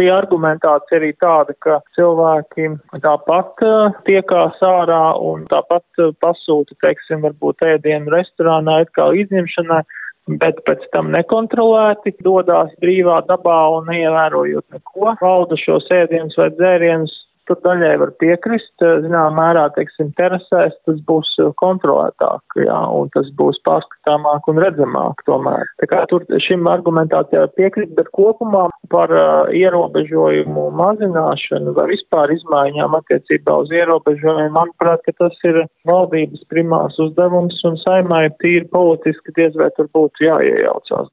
bija argumentācija arī tāda, ka cilvēki tāpat tiekās ārā un tāpat pasūta, teiksim, varbūt ēdienu restorānā it kā izņemšanai, bet pēc tam nekontrolēti dodās brīvā dabā un neievērojot neko, valda šos ēdienus vai dzērienus. Tur daļai var piekrist, zinām mērā, teiksim, terasēs tas būs kontrolētāk, jā, un tas būs pārskatāmāk un redzamāk tomēr. Tā kā tur šim argumentācijā piekrist, bet kopumā par ierobežojumu mazināšanu vai vispār izmaiņām attiecībā uz ierobežojumiem, manuprāt, ka tas ir valdības primārs uzdevums un Saeimai tīri politiski diez vai tur būtu jāiejaucās.